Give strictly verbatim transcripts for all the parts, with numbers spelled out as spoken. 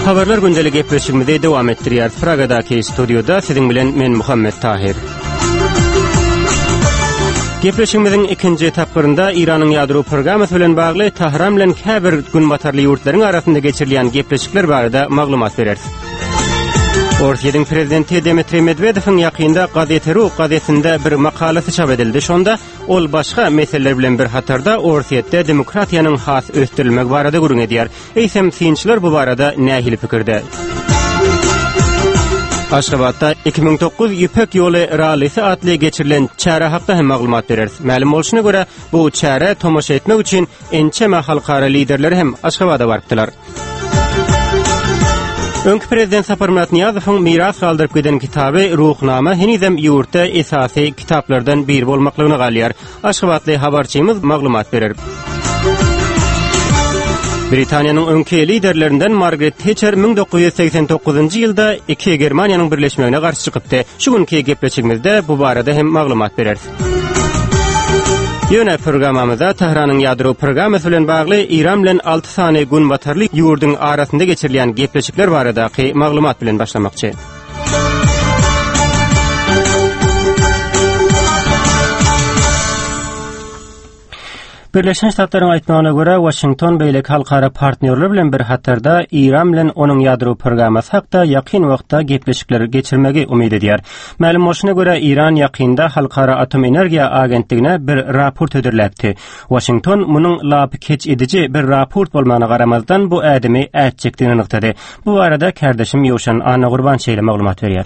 Habarlar gündelik gepleşigimizde dowam etdirýär. Pragadaky studioda siziň bilen men Muhammed Tahir. Gepleşigimiziň ikinji etaplarynda Iranyň ýadro programmasy bilen bagly Tahran bilen käbir günbatarly ýurtlaryň arasynda geçirilýän gepleşikler barada maglumat bereriz. Ortiýanyň prezidenti Dmitri Medvedewiň ýakynda Gazeta.ru gazetinde bir makalasy çap edildi. Şonda ol başga meseleler bilen bir hatarda Ortiýatda demokratiýanyň has ösdirilmegi barada gurun edýär. Eýsem synçylar bu barada nähili pikirde? Aşgabatda iki bin dokuz Ýüpek ýoly rallysi atly geçirilen çäre hakda hem maglumat bereriz. Ma'lum bolşuna görä bu çäre tomoşa etmek üçin ençeme halkara liderleri hem Aşgabatda barpdylar. Öňkü prezident Sapar Muratniýazowyň miras galdyryp giden kitaby Ruhnama henizem ýurtda esasy kitaplardan biri bolmaklygyny galýar. Aşgabatly habarçymyz maglumat berer. Britaniýanyň öňki liderlerinden Margaret Thatcher bin dokuz ýüz seksen dokuzynjy ýylda iki Germaniýanyň birleşmegine garşy çykypdy. Şu günki gepleşigimizde bu barada hem maglumat bereriz. Ýöne programamyzda Tahranyň ýadro programmasy bilen bagly Iran bilen alty sany günbatarly ýurduň arasynda geçirilýän gepleşikler baradaky maglumat bilen başlamakçy. Birleşen Ştatlaryň aýtmagyna görä Washington beýlek halkara partnerler bilen bir hatarda Iran bilen onuň ýadro programmasy hakda ýakyn wagtda gepleşikler geçirmegi umyt edýär. Ma'lum bolşuna görä Iran ýakynda halkara atom energiýa agentligine bir raport ödürläpdi. Washington munyň lapy keç edici bir raport bolmagyna garamazdan bu ädimi ätjekdigini anyklady. Bu arada kardeşim Ýowşan Ana Gurban şeýle maglumat berýär.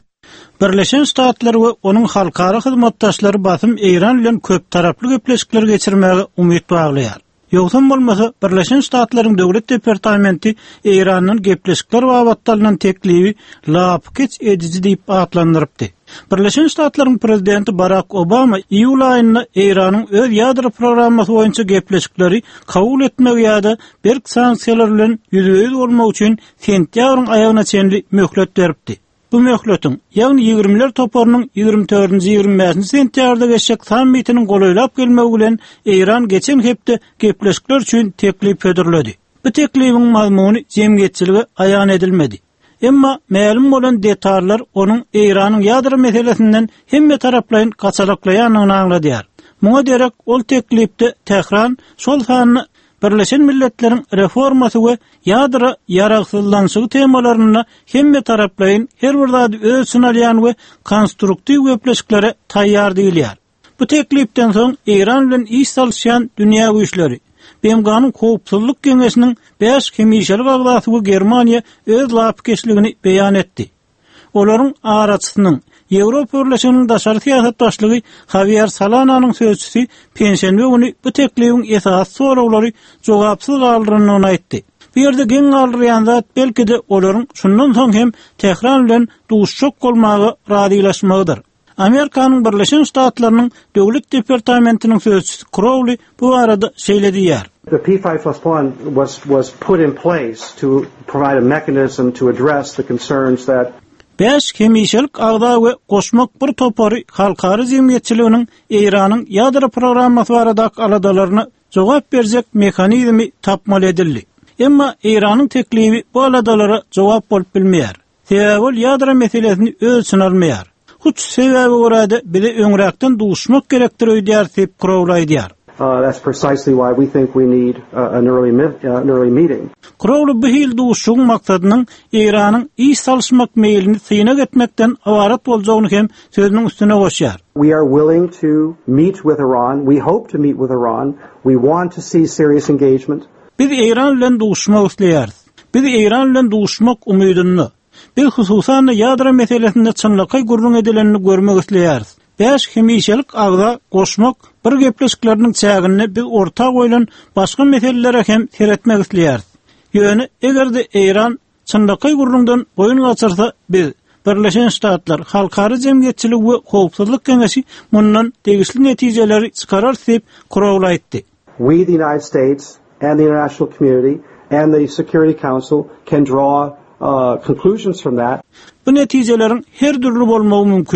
Birleşen Ştatlar we onuň halkara hyzmatdaşlary basym Iran bilen köp taraply gepleşikler geçirmegi umyt baglaýar. Ýogsun bolmasa Birleşen Ştatlaryň döwlet departamenti Iranyň gepleşikler wagtlarynyň teklibi lapkeç edici diýip atlandyrypdy. Birleşen Ştatlaryň prezidenti Barack Obama iýul aýynda Iranyň öz ýadro programmasy boýunça gepleşikleri kabul etmegi ýa-da bir sanksiýalar bilen ýüzüýüz bolmak üçin sentýabryň aýagyna çenli möhlet beripdi. Bu möhletin, ýagny ýigrimeler toparynyň ýygrimi dördünji ýygrimi beşinji sentýarda geçecek sammitiniň golaýlap gelmegi bilen Iran geçen hepde gepleşikler üçin teklip ödürledi. Bu teklibiň mazmuny jemgyýetçiligi aýan edilmedi. Emma ma'lum bolan detallar onuň Iranyň ýadro meselesinden hemme taraplaryň gaçalaklaýanyny aňladýar. Muňa derek ol teklipde Tehran şol sany Birleşen Milletlerin reformasy we ýadro ýaragsyzlanşygy temalaryna hemme taraplaryň her bir zady öz synalýan we konstruktiw gepleşiklere taýýar diýilýär. Bu teklipden soň Iran bilen iş salşýan dünýä güýçleri Bemganyň Howpsuzlyk Geňeşiniň beş hemişelik agdasy we Germaniýa öz lapkeşligini beýan etdi. Olaryň araçysynyň Ýewropa Birleşiginiň daşary siýasatdaşlygy Javier Solananyň sözçüsi pensiýanwy güni bu teklibiň esas soraglary jogapsyz galdyrynyny aýtdy. Bu ýerde geň galdyran zat belki-de olaryň şundan soň hem Tehran bilen duşşok bolmagy radylaşmagydyr. Amerikanyň Birleşen Ştatlarynyň döwlet departamentiniň sözçüsi Crowley bu arada şeýlediýär. The P five plus one was was put in place to provide a mechanism to address the concerns that beş hemişelik agda we goşmak bir topary halkara jemgyýetçiliginiň Iranyň ýadro programmasy baradaky aladalaryna jogap berjek mehanizmi tapmaly edildi. Emma Iranyň teklibi bu aladalara jogap bolup bilmeýär. Sebäbi ýadro meselesini öz için almaýar. Huç sebäbi görä bizi öňräkden duşmak gerekdirýär diýip Crowley diýär. Uh, that's precisely why we think we need uh, an early uh, an early meeting. Crowley bu hil duşuň maksadynyň Iranyň iş salşmak meýilini syna getmekden awarat boljagyny hem sözüniň üstüne goşýar. We are willing to meet with Iran. We hope to meet with Iran. We want to see serious engagement. Biz Iran bilen duşmak isleýäris. Biz Iran bilen duşmak umydyny, biz hususan ýadro meselesinde çynlyky gurrun edilenini görmek isleýäris. Beş hemişelik agda goşmak bir gepleşikleriniň çägini biz ortak oýlan başga meselelere hem seretmek isleýäris. Ýöne egerde Iran çynlyky gurrundan boyun gaçyrsa biz Birleşen Ştatlar halkara jemgyýetçilik we howpsuzlyk geňeşi mundan tegişli netijeleri çykarar diýip Crowley aýtdy. We the United States and the international community and the Security Council can draw uh, conclusions from that. Bu netijelerin her türlü bolmagy mümkin.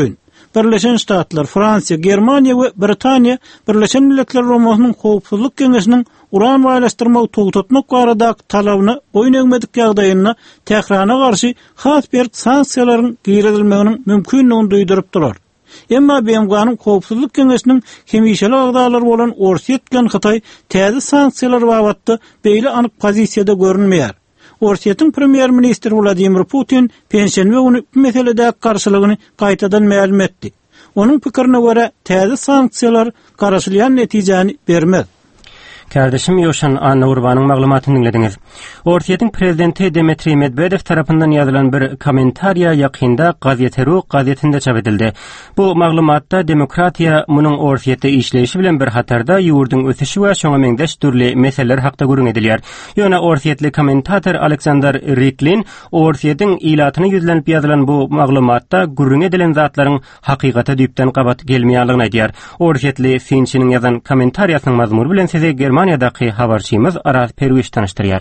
Birleşen Ştatlar, Fransiya, Germaniya we Britaniya Birleşen Milletler Romasynyň Howpsuzlyk Keňeşiniň uran baýlaşdyrmagy tugtatmak baradaky talabyny boyun eňmedik ýagdaýyna tährana garşy has bir sanksiýalaryň giýirilmeginiň mümkinligini duýdurypdylar. Emma B M G'nın Howpsuzlyk Keňeşiniň hemişeli agdalary bolan Orsiýet bilen Hytaý täze sanksiýalar babatda beýle anyk pozisiýada görünmeýär. Orsiýetiň premier ministri Vladimir Putin pensiýany we bu meselede garşylygyny gaýtadan ma'lum etdi. Onuň pikirine görä täze sanksiýalar garaşylýan netijäni bermez. Kardeşim Yoşan Anna Urbanyň maglumatyny dinlediňiz. Orsiýetiň prezidenti Dmitri Medvedev tarapyndan ýazylan bir kommentariýa ýakynda Gazeteru gazetinde çap edildi. Bu maglumatda demokratiýa munyň Orsiýetde işleyişi bilen bir hatarda ýurduň ösüşi we şoňa meňdeş türli meseleler hakda gürün edilýär. Ýöne Orsiýetli kommentator Alexander Riklin Orsiýetiň ilatyny ýüzlenip ýazylan bu maglumatda gürün edilen zatlaryň hakykata düýpden gabat gelmeýänligini aýdýar. Orsiýetli Finçiniň ýazan kommentariýasynyň mazmunu bilen size Germaniýadaky habarçymyz Aras Perwiş tanıştyrýar.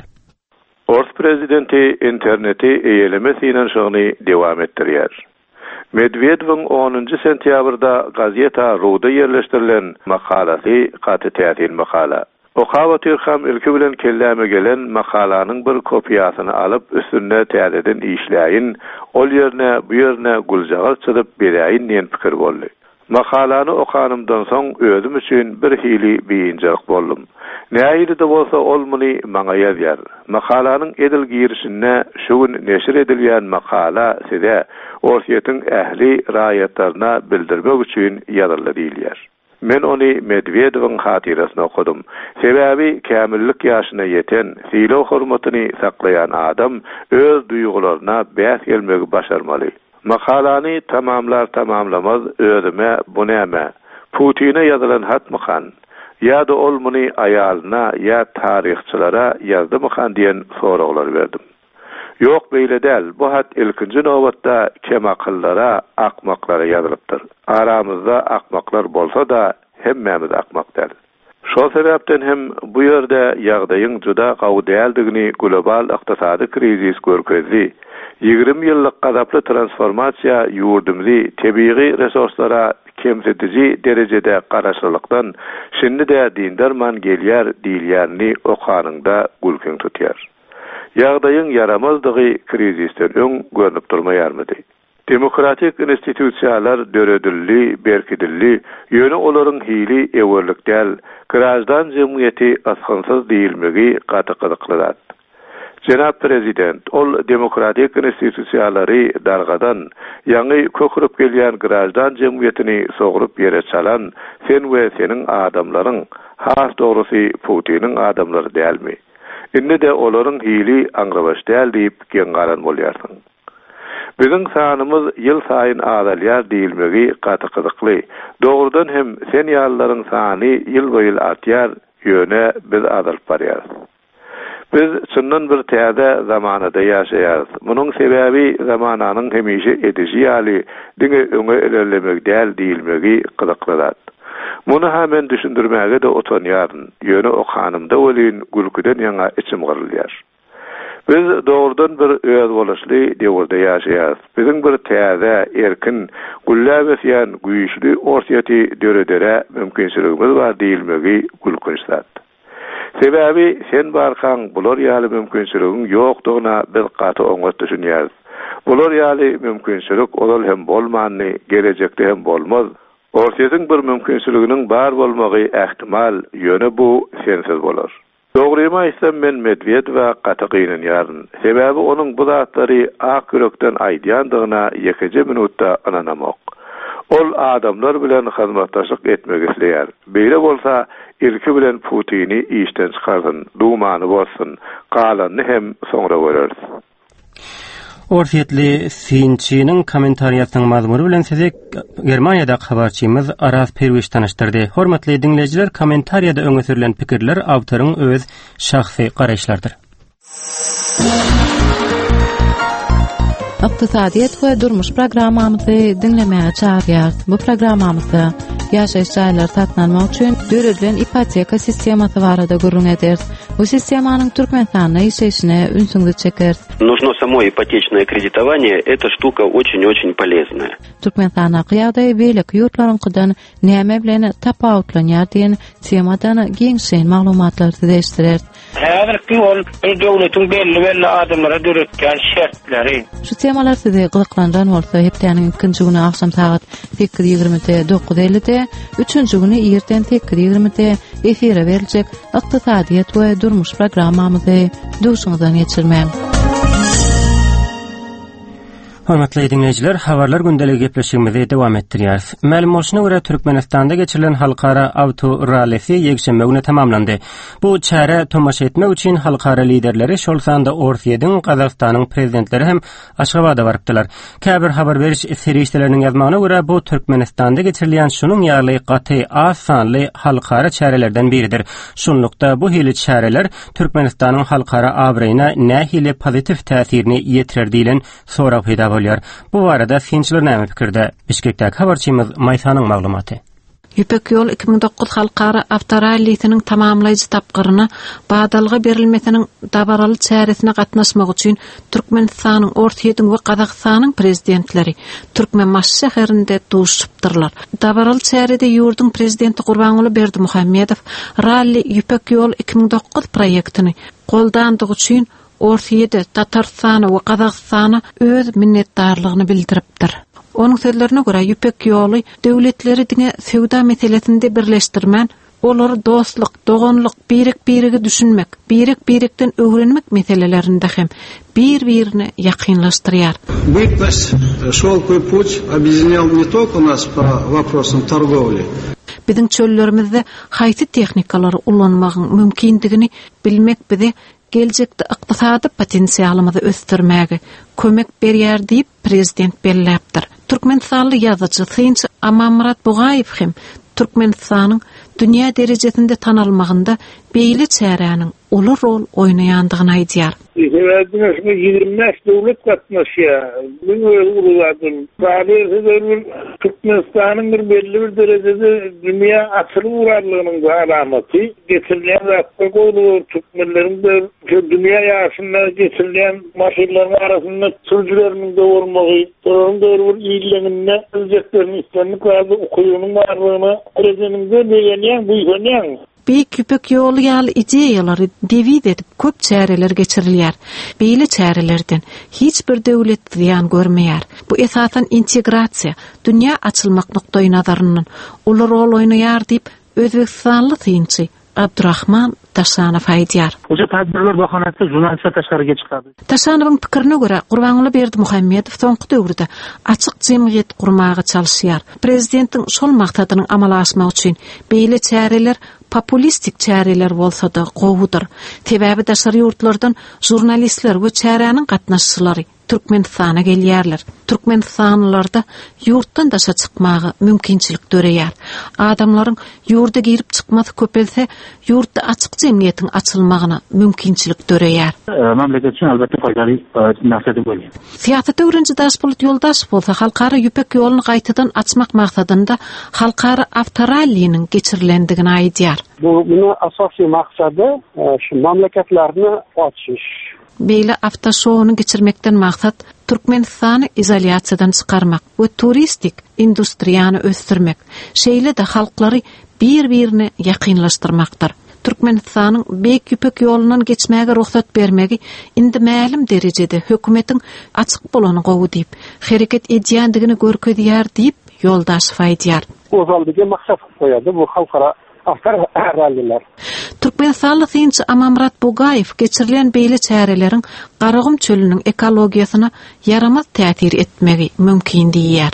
Ors prezidenti interneti eýelemesinden şoňy dewam etdirýär. Medvedewiň onuncu sentýabrda Gazeta Ruda ýerleşdirilen makalasy gaty täsir makala. Okawa Türkam ilki bilen kelleme gelen makalanyň bir kopiýasyny alyp üstünde täzeden işläýin, ol ýerine bu ýerine guljagal çyzyp beräýin diýen pikir boldy. Makalany okanymdan soň özüm üçin bir hili beýinjilik boldum. Näýdi de bolsa ol muny maňa ýazýar. Makalanyň edil girişine şu gün neşir edilýän makala size Orsiýetiň ähli raýatlaryna bildirmek üçin ýazyldy diýilýär. Men ony Medvedewiň hatyrasyna okudum. Sebäbi kämillik ýaşyna ýeten, silo hormatyny saklayan adam öz duýgularyna bäs gelmegi başarmaly. Makalany tamamlar tamamlamaz özüme bu näme? Putin'e ýazylan hat mıkan? Ya da ol muny aýalyna ya taryhçylara ýazdy mıkan diýen soraglar berdim. Ýok beýle däl, bu hat ilkinji nowatda kem akyllara, akmaklara ýazylypdyr. Aramyzda akmaklar bolsa da hemmemiz akmak däl. Şol sebäpden hem bu ýerde ýagdaýyň juda gawy däldigini global ykdysady krizis görkezdi. ýygrimi ýyllyk gazaply transformasiýa ýurdumyzy tebii resurslara kemsetici derecede garaşlykdan şimdi-de dindarman gelýär diýilýärni okanynda gülkün tutýar. Ýagdaýyň yaramazdygy krizisten öň görnüp durmaýarmydy? Demokratik institusiýalar döredilli, berkidilli, ýöne olaryň hili ewerlikdäl, grajdan jemgyýeti asgansız diýilmegi gaty-gyzyklylar. Jenap prezident, ol demokratik institusiýalary dargadan, ýaňy kökürüp gelýän grajdan jemgyýetini sogurup ýere çalan sen we seniň adamlaryň, has dogrusy Putiniň adamlary dälmi? Indi de olaryň hili aňrabaş däl diýip geňgaran bolýarsyň. Bizim sanymyz ýyl saýyn azalýar diýilmegi gaty-gyzykly. Dogrudan hem sen ýallaryň sany ýyl boýy artýar, ýöne biz azalyp barýarys. Biz çyndan bir täze zamanada ýaşaýarys. Munyň sebäbi zamananyň hemişe ediji ýaly diňe öňe ilerlemek däl diýilmegi gyzyklylar. Muny hemen düşündirmäge de otanýaryn. Ýöne okanymda welin gülküden ýaňa içim gyrylýar. Biz doğrudan bir öz bolaşly döwürde ýaşaýarys. Bizim bir täze, erkin, gullabesýän güýçli orsiýeti döredere mümkinçiligimiz bar diýilmegi gülkünçsat. Sebäbi sen barkaň bular ýaly mümkinçiligiň ýokdugyna biz gaty oňat düşünýäris. Bular ýaly mümkinçilik olal hem bolmanly, gelecekde hem bolmaz. Orsiýetiň bir mümkinçiliginiň bar bolmagy ähtimal, ýöne bu sensiz bolar. Dogryma ise men Medvedew we gatygynyň ýaryn. Sebäbi onuň bu zatlary ak ýürekden aýdýandygyna ýekeje minutda ananamak. Ol adamlar bilen hyzmatdaşlyk etmek isleýär. Beýle bolsa, ilki bilen Putini işden çykardyn, dumany bolsun, galanyny hem soňra göreriz. Orsiýetli Finçiniň kommentariýasynyň mazmunu bilen sizi Germaniýada habarçymyz Aras Perwiş tanıştyrdy. Hormatly dinleyijiler, kommentariýada öňe sürülen pikirler awtoryň öz şahsy garaşlardyr. Iqtisadiyet we durmuş programmamyzy dinlemäge çağırýar. Bu programmamyzda ýaşaýyş jaýlary satlanmak üçin döredilen ipoteka sistemasy barada gurrun ederiz. Bu sistemanyň Türkmenistanda ýeşeýişine ünsüňlik çeker. Нужно само ипотечное кредитование, эта штука очень-очень полезная. Türkmenistanda ýa-da beýleki ýurtlaryňkydan näme bilen tapawutlanýar diýen temadan giňşen maglumatlar diýişdirer. Häzirki ol döwletiň belli belli adamlara döretken şertleri. Şu temalar sizi gyzyklandan bolsa hepdeniň ikinji güni akşam saat sekiz ýigrimide dokuz ellide, üçünji güni erten sekiz ýigrimide efire beriljek Iqtisadiyet we durmuş programmamyzy duşuňyzdan geçirmän. Hormatly dinleyijiler, habarlar gündeligi gepleşigimizi dowam etdirýär. Ma'lum bolşuna görä Türkmenistanda geçirilen halkara awto rallisi ýekşembe güni tamamlandy. Bu çäre tomaşa etmek üçin halkara liderleri şol sanda Orsiýeň, Gazakstanyň prezidentleri hem Aşgabatda barypdylar. Käbir habar beriş serişleriniň ýazmagyna görä bu Türkmenistanda geçirilen şunuň ýaly gaty az sanly halkara çärelerden biridir. Şunlukda bu hili çäreler Türkmenistanyň halkara abreýina nähili pozitiv täsirini ýetirer diýilen sorak peýda Bu barada finçiler näme pikirde? Bişkekdäki habarçymyz Maýsanyň maglumaty. Ýüpek ýol iki ming dokuz halkara awtorallysynyň tamamlaýjy tapgyryna badalga berilmesiniň dabaraly çäresine gatnaşmak üçin Türkmenistanyň, Orsiýeň we Gazakstanyň prezidentleri Türkmenmaş şäherinde duşupdyrlar. Dabaraly çärede ýurdun prezidenti Gurbanuly Berdimuhammedow Rally Ýüpek ýol iki ming dokuz proýektini goldandygy üçin Orsiýede, Tatarstana we Gazakstana öz minnetdarlygyny bildiripdir. Onuň sözlerine görä Ýüpek ýoly döwletleri diňe sewda meselesinde birleşdirmän, olary dostlyk, doganlyk, birik-birigi düşünmek, birik-birikden öwrenmek meselelerinde hem bir-birini ýakynlaşdyrýar. Бытность шелковый путь объединял не только нас по вопросам торговли. Biziň çöllerimizde haýsy technikalary ullanmagyň mümkindigini bilmek bizi gelecekde iqtisadi potensialymyzy ösdürmäge kömek berýär diýip prezident belläpdir. Türkmenistanly ýazyjy Synçy Amamrat Bugaýew hem Türkmenistanyň dünýä derejesinde tanalmagynda beýle çäräniň uly rol oýnaýandygyny aýdýar. Ýa-da ýygrimi beş döwlet gatnaşýar. Men uruladym. Gaýry Türkmenistanyň bir belli bir derejede dünýä açylyp urarlygynyň alamaty. Getirilen wagtda goýulan türkmenleriň de dünýä ýaşynda getirilen maşynlaryň arasynda sürüjüleriň de bolmagy, onların bir ýylygyny öjeklerini istenip gaýdy okuýanyň barlygyny prezidentimizde beýenýän bu ýönýän. Beýik Ýüpek ýoly ýaly ideýalary dewid edip köp çäreler geçirilýär. Beýle çärelerden hiç bir döwlet ziýan görmeýär. Bu esasan integrasiýa, dünýä açylmak nokdaý nazaryndan uly rol oýnaýar diýip Özbekistanly synçy Abdurrahman Taşanow aýdýar. Oja tadbirler bahanatda jurnalistler taşgaryga çykady. Taşanowyň pikirine görä Gurbanuly Berdimuhammedow soňky döwürde açyk jemgyýet gurmagy çalyşýar. Prezidentiň şol maksadyny amala aşmak üçin beýle çäreler populistik çäreler bolsa-da gowudyr. Sebäbi daşary ýurtlardan jurnalistler we çäräniň gatnaşçylary Türkmenistana gelýärler. Türkmenistanlarda ýurtdan daşa çykmagy mümkinçilik döreýär. Adamlaryň ýurda girip çykmasy köpelse, ýurtda açyk jemgyýetiň açylmagyna mümkinçilik döreýär. Mamleket üçin albatta faýdaly maksady bolýar. Siýasatda öwrenji Daşpolat ýoldaş bolsa, halkara Ýüpek ýoluny gaýtadan açmak maksadynda halkara awtorallynyň geçirilendigini aýdýar. Bu bunu asasy maksady şu mamleketlerini açyş. Beýle awtoşowuny geçirmekden maksat Türkmenistany izolýasiýadan çykarmak we turistik industriýany ösdürmek. Şeýle de halklary bir-birini ýakynlaşdyrmakdyr. Türkmenistanyň beýik Ýüpek ýolundan geçmäge ruhsat bermegi indi ma'lum derejede hökümetiň açyk bolany gowy diýip, hereket edýändigini görkezýär diýip ýoldaş aýdýar. Ozaldygy maksat goýady bu halkara awtorallylar. Türkmenistanly Synçy Amamrat Bugaýew geçirilen beýle çäreleriň Garagym çölüniň ekologiýasyna yaramaz täsir etmegi mümkin diýär.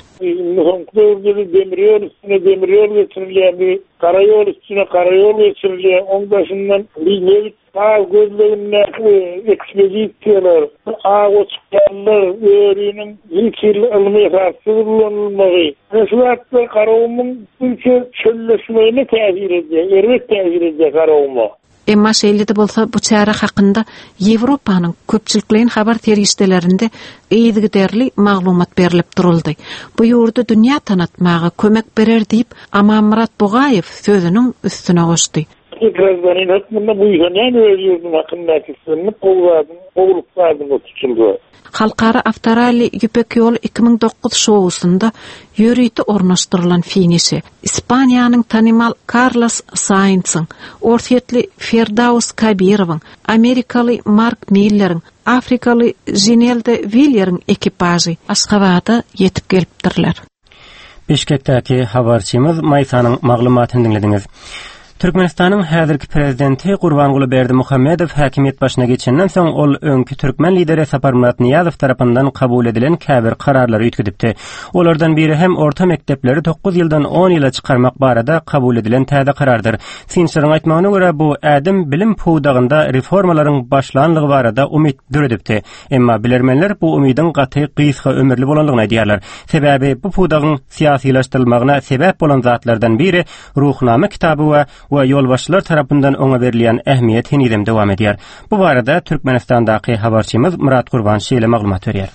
Soňky demiryol üstüne demiryol geçirilýär, karayol üstüne karayol geçirilýär. Oň başyndan liňewit ağ gözlerinde ekspedisiýalar, ağ uçuşlar, öýrüniň ilkil ilmi hassyllanmagy. Şu wagtda Garagymyň ülke çölleşmegine täsir edýär, ermek täsir edýär Garagymyň. Emma şeýlede bolsa bu çäre hakynda Ýewropanyň köpçülikliň habar terişdelerinde eýdigiderli maglumat berilip duruldy. Bu ýurdu dünýä tanatmagy kömek berer diýip Amamrat Bogaýew sözüniň üstüne goşdy. Prezidentinin hükmünde bu yüzden özürdüm hakkındaki sınırını kovladım, kovluklardım o tutuldu. Halkara Avtorali Yüpek Yol iki bin dokuz şowusunda ýörüýti ornaşdyrylan finişi İspaniýanyň tanymal Carlos Sainz'ın, ortiyetli Ferdaus Kabirowyň, Amerikaly Mark Miller'in, Afrikaly Ginelde Willer'in ekipajy Aşgabatda ýetip gelipdirler. Bişkekdäki habarçymyz Maýsanyň maglumatyny dinlediňiz. Türkmenistanyň häzirki prezidenti Gurbanguly Berdimuhammedow häkimiýet başyna geçenden soň ol öňkü türkmen lideri Saparmurat Niýazow tarapyndan kabul edilen käbir kararlary ýetgidipdi. Olardan biri hem orta mekdepleri dokuz ýyldan on ýyla çykarmak barada kabul edilen täze karardyr. Sinşeriň aýtmagyna görä bu ädim bilim puwdagynda reformalaryň başlanlygy barada umyt döredipdi. Emma bilermenler bu umydyň gaty gysga ömürli bolanlygyny aýdýarlar. Sebäbi bu puwdagyň siýasylaşdyrylmagyna sebäp bolan zatlardan biri Ruhnama kitaby we we ýolbaşçylar tarapyndan oňa berilen ähmiýet hinidem dowam edýär. Bu barada Türkmenistandaky habarçymyz Murat Gurban şeýle maglumat berýär.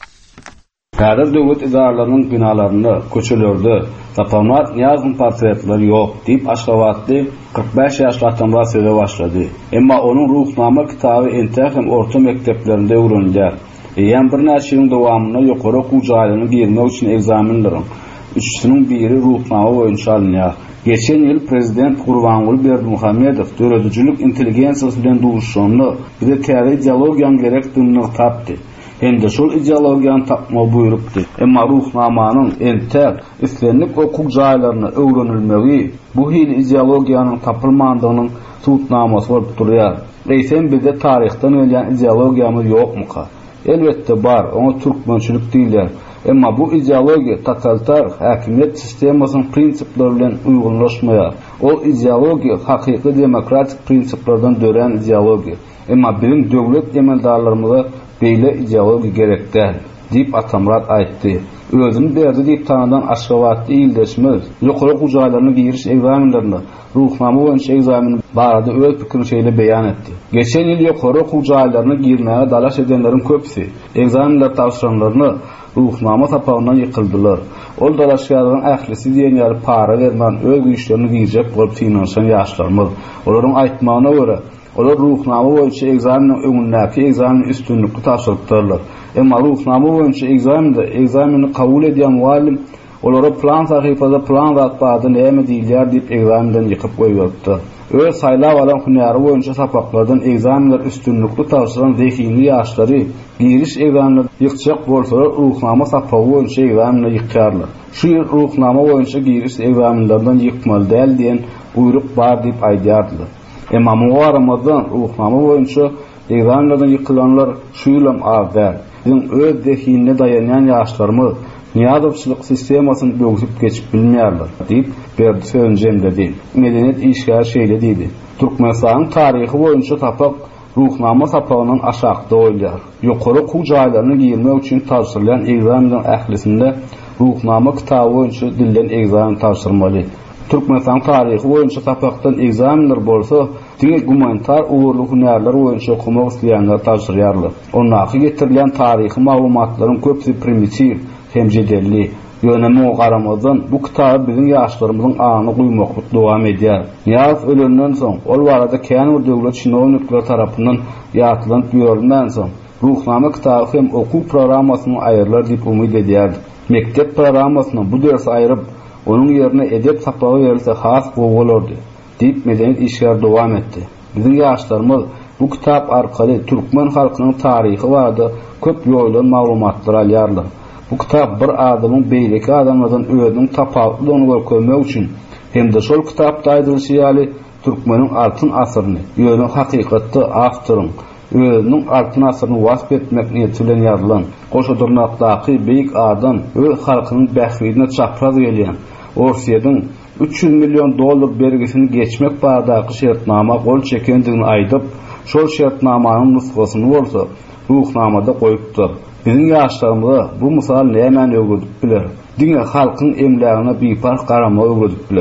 Häzir döwlet idaralarynyň binalaryny, köçelerde Saparmurat Niýazowyň portretleri ýok diýip Aşgabatda kırk beş ýaşly atamlar söze başlady. Emma onuň Ruhnama kitaby entäk hem orta mekdeplerinde öwrenilýär. Ýa bir näçe ýyl dowamyny ýokary okuw jaýlaryna girmek üçin egzaminleriň üçüniň biri Ruhnama boýunça alınýar. Geçen ýyl prezident Gurbanguly Berdimuhammedow döredüjilik intelligensiýasy bilen duşuşany bir de täze ideologiýany gerekdirdigini tapdy. Hem de şol ideologiýany tapma buýrupdy. Emma Ruhnamanyň entäk islenlik okuw jaýlaryna öwrenilmegi bu hil ideologiýanyň tapylmandygynyň tutnamasy bolup durýar. Eýsem bizde taryhdan ölýän ideologiýamyz ýokmuka? Elbetde bar, onu türkmençilik diýler. Emma bu ideologiya totalitar häkimiýet sistemasynyň prinsipleri bilen uýgunlaşmaýar. O ideologiya hakyky demokratik prinsiplerden dören ideologiya. Emma bilim döwlet emeldarlarymyza beýle ideologiya gerekdir diýip Atamrat aýtdy. Özüni berdi diýip tanadan Aşgabatda ýyldaşmaz. Ýokary gujaýlaryny giriş egzaminlerini, Ruhnama boýunça egzamin barada öz pikirini şeýle beýan etdi. Geçen ýyl ýokary gujaýlaryny girmäge dalaş edenleriň köpsi egzaminler tapşyranlaryny Ruhnama tapawyndan ýykyldylar. Ol dalaşýaryň ählisi diýen ýaly para bermän öz güýçlerini giýjek bolup finansiýan ýaşlarymyz. Olaryň aýtmagyna görä, olar Ruhnama boýunça egzaminiň öňündäki egzamin üstünlikli tapşyrypdyrlar. Emma Ruhnama boýunça egzaminde egzamini kabul edýän muallim olara plan sahypasynda plan zatbady näme diýilýär diýip egzaminden ýykyp goýupdy. Öz saýlap alan hünäri boýunça sapaklardan egzaminler üstünlikli tapşyran zehini ýaşlary giriş egzaminler ýykjak bolsa Ruhnama sapawy boýunça egzaminler ýykýarlar. Şu ýyl Ruhnama boýunça giriş egzaminlerden ýykmaly däl diýen buyruk bar diýip aýdýardylar. Emma muwaramazdan Ruhnama boýunça egzaminlerden ýykylanlar şu ýylam azda. Bizim öz zehinine dayanýan ýaşlarymyz Niýazowçylyk sistemasyny böwsüp geçip bilmeýärler diýip berdi sözünde diýdi. Medeniýet işgär şeýle diýdi. Türkmenistanyň taryhy boýunça tapak Ruhnama sapawynyň aşagda oýlar. Ýokary okuw jaýlaryny girmek üçin tapşyrylan egzaminiň ählisinde Ruhnama kitaby boýunça dilden egzamin tapşyrmaly. Türkmenistan taryhy boýunça tapakdan egzaminler bolsa, diňe gumanitar uğurly hünärler boýunça okumak isleýänler tapşyrýarlar. Onnaky getirilen taryhy maglumatlaryň köpsi primitiv hem jedelli. Ýönemi garamazdan bu kitaby biziň ýaşlarymyzyň aňyny guýmakly dowam edýär. Ýaz ölenden soň ol barada kän bir döwlet şinownikler tarapyndan ýatylan ýörülmän soň Ruhnama kitaby hem okuw programmasyny aýyrlar diýip umyt edýär. Mektep programmasyny bu ders aýryp onun ýerine edep sapawy berilse has bolardy diýip medeniýet işgär dowam etdi. Biziň ýaşlarymyz bu kitap arkaly türkmen halkynyň taryhy barada köp ýoldan maglumatlar alýarlar. Bu kitap bir adamyň beýleki adamlardan özüniň tapawutlygyny görkezmek üçin hem de şol kitapda aýdylyşy türkmeniň altyn asyryny, ýöne hakykatda awtoryň özüniň altyn asyryny wasp etmek niýeti bilen ýazylan, goşadyrnakdaky beýik adam öz halkynyň bähriine çapraz gelýän, Orsiýadyň üç yüz milyon dollar bergisini geçmek baradaky şertnama gol çekendigini aýdyp, şol şertnamanyň nusgasyny bolsa Ruhnamada goýupdy. Biziň ýaşlarymyza bu mysal näme öwredip biler? Diňe halkyň emlegine beýpark garama öwredip biler.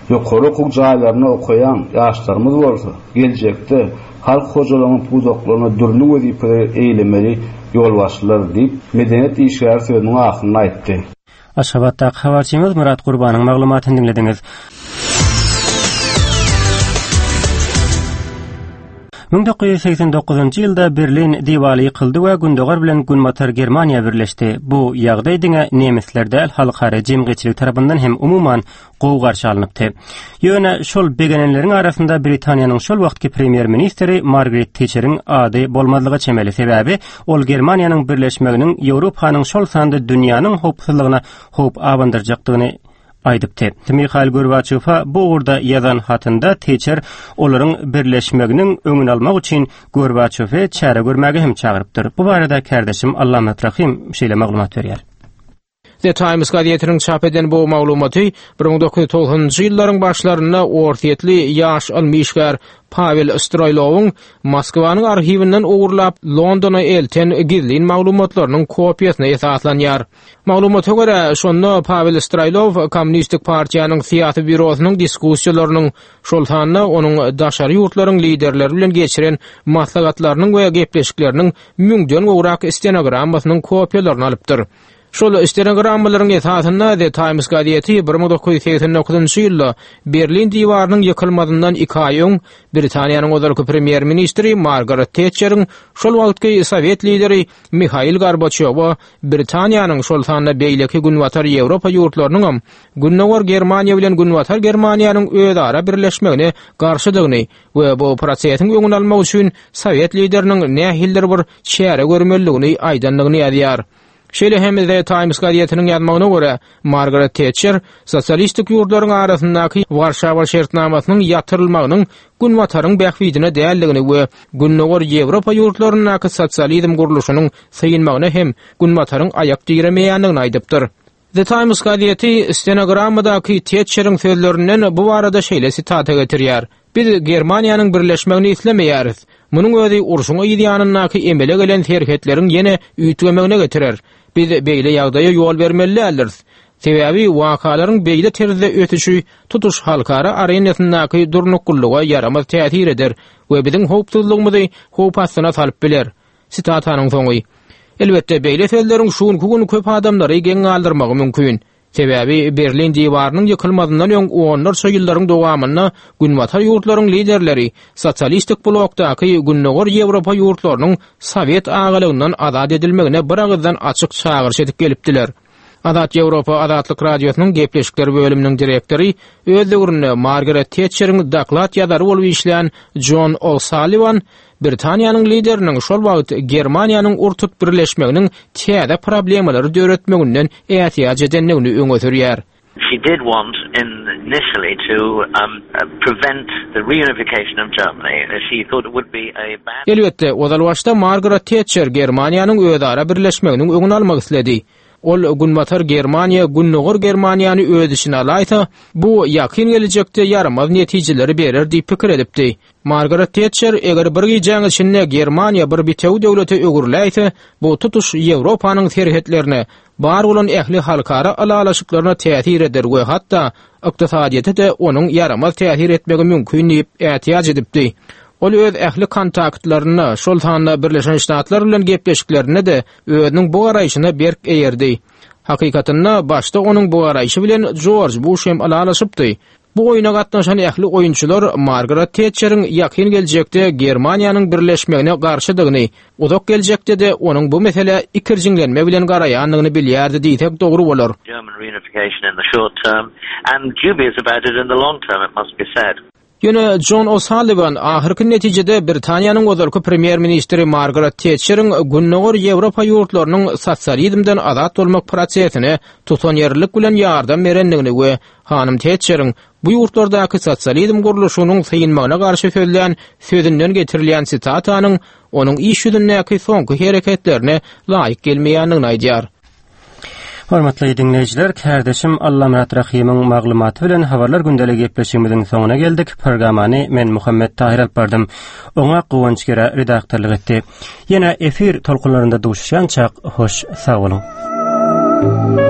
Ýokary hukuk jaýlaryny okuyan ýaşlarymyz bolsa, geljekde halk hojalygynyň puzaklaryna dürlü wezipeler eýlemeli ýol başlar diýip medeniýet işgär sözüniň ahyryny aýtdy. Aşgabatda habarçymyz Murat Gurbanyň maglumatyny dinlediňiz. ming dokuz yüz seksen dokuzunçy ýylda Berlin diwaly ýykyldy we gündogar bilen Günmatar Germaniýa birleşdi. Bu ýagdaý diňe nemeslerde halkara jemgyçylyk tarapyndan hem umuman gowy garşy alınıpdy. Ýöne şol begenenleriň arasynda Britaniýanyň şol wagtky premier ministri Margaret Thatcher'iň ady bolmazlyga çemeli sebäbi ol Germaniýanyň birleşmeginiň Ýewropanyň şol sandy dünýäniň howpsuzlygyna howp abandyrjakdygyny aýdypdy. Mikhail Gorbaçowa bu urda ýazan hatynda Thatcher olaryň birleşmeginiň öňüni almak üçin Gorbaçowy çäre görmäge hem çagyrypdyr. Bu barada kardeşim Allamat Rahim şeýle maglumat berýär. The Times gazetiniň çap eden bu maglumaty bir ming dokuz yüz togsonunçy ýyllaryň başlaryna ortaýetli ýaş almyşgar Pavel Strailowyň Moskwanyň arhiwinden ugurlap Londona elten gizlin maglumatlarynyň kopiýasyny esaslanýar. Maglumata görä şonda Pavel Strailow Kommunistik partiýanyň syýasy bürosynyň diskussiýalarynyň şol sanna onuň daşary ýurtlaryň liderleri bilen geçiren maslahatlarynyň we gepleşikleriniň müňden gowrak stenogrammasynyň kopiýalaryny alypdyr. Şol stenogrammaların esasında The Times gazeti bir ming dokuz yüz seksen dokuzunçy ýylda Berlin diwarynyň ýykylmadyndan iki aý öň Britaniýanyň ozarky premier ministri Margaret Thatcher'iň şol wagtky Sowet lideri Mikhail Gorbaçow Britaniýanyň şol sanda beýleki günwatar Ýewropa ýurtlarynyň günnäwar Germaniýa bilen günwatar Germaniýanyň özara birleşmegine garşydygyny we bu prosesiň öňüni almak üçin Sowet lideriniň nähildir bir çäre görmeligini aýdanlygyny ýazýar. Şeýle hem The Times gazetiniň ýazmagyna görä, Margaret Thatcher sosialistik ýurtlaryň arasyndaky Warşawa şertnamasynyň ýatyrylmagynyň günwataryň bähwidine däldigini we günnäwar Ýewropa ýurtlarynyň sosializm guruluşynyň syýynmagyna hem günwataryň aýak diýremeýändigini aýdypdyr. The Times gazeti stenogramadaky Thatcher'iň sözlerinden bu barada şeýle sitata getirýär. Biz Germaniýanyň birleşmegini islemeýäris. Munyň özi urşuňa ýygyanynaky emele gelen herhetleriň ýene üýtgemegine getirer. Biz beýle ýagdaýa ýol bermeli alyrys. Sebäbi wakalaryň beýle terzde ötüşi tutuş halkara arenasyny durnukluğa yaramaz täsir eder we biziň howpsuzlygymyzy howpasyna salyp biler. Sitatanyň soňy. Elbetde beýle sözleriň şuň gün köp adamlary geň aldyrmagy mümkin. Sebäbi Berlin diwarynyň ýykylmadyndan öň onlarça ýyllaryň dowamyna günwatar ýurtlaryň liderleri sosialistik blokdaky günnäwar Ýewropa ýurtlarynyň Sowet agalygyndan azad edilmegine bir agzdan açyk çağırş edip gelipdiler. Azat Ýewropa Azatlyk radiosynyň gepleşikleri bölüminiň direktori öz döwründe Margaret Thatcher'iň daklat ýazary bolup işleýän John O'Sullivan Britaniýanyň lideriniň şol wagt Germaniýanyň urtut birleşmeginiň täze problemleri döretmeginden ähtiýaç edenligini öňe sürýär. She did want initially to um, uh, prevent the reunification of Germany. She thought it would be a bad... Elbetde, ozal başda Margaret Thatcher Germaniýanyň özara birleşmeginiň öňüni almak isledi. Ol günwatar Germaniýa günnäwar Germaniýany öz içine alaýsa, bu ýakyn gelecekde yaramaz netijeleri berer diýip pikir edipdi. Margaret Thatcher eger bir gijaň içinde Germaniýa bir bitew döwleti ögürläýse, bu tutuş Ýewropanyň serhetlerine, bar bolan ähli halkara alalaşyklaryna täsir eder we hatda ykdysadyýete de onuň yaramaz täsir etmegi mümkin diýip ähtiýaç edipdi. Ol öz ähli kontaktlaryny şol sanda Birleşen Ştatlar bilen gepleşiklerini de özüniň bu garaýşyna berk eýerdi. Hakykatynda başda onuň bu garaýşy bilen George Bush hem alalaşypdy. Bu oýuna gatnaşan ähli oýunçylar Margaret Thatcher'iň ýakyn geljekde Germaniýanyň birleşmegine garşydygyny, uzak geljekde de onuň bu mesele ikirjiňlenme bilen garaýanlygyny bilýärdi diýsek dogry bolar. German reunification in the short term and dubious about it in the long term, it must be said. Ýöne John O'Sullivan ahyrky netijede Britaniýanyň ozarky premier ministri Margaret Thatcher'iň günnäwar Ýewropa ýurtlarynyň sosializmden azat bolmak prosesine tutanýarlyk bilen ýardam berendigini we hanym Thatcher'iň bu ýurtlardaky sosializm guruluşynyň syýynmagyna garşy sözlän sözünden getirilýän sitatanyň onuň iş ýüzündäki soňky hereketlerine laýyk gelmeýändigini aýdýar. Hormatly dinleyijiler, kardeşim Allamat Rahimyň maglumaty bilen habarlar gündeli gepleşigimiziň soňuna geldik. Programany men Muhammed Tahir alyp bardym. Oňa gowunç gera redaktorlyk etdi. Ýene efir tolkunlarynda duşuşançak hoş sag bolun.